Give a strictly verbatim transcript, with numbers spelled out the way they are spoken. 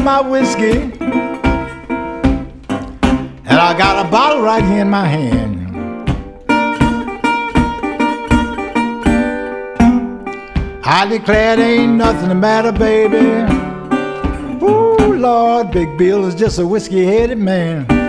my whiskey, and I got a bottle right here in my hand. I declare there ain't nothing the matter, baby. Ooh, Lord, Big Bill is just a whiskey-headed man.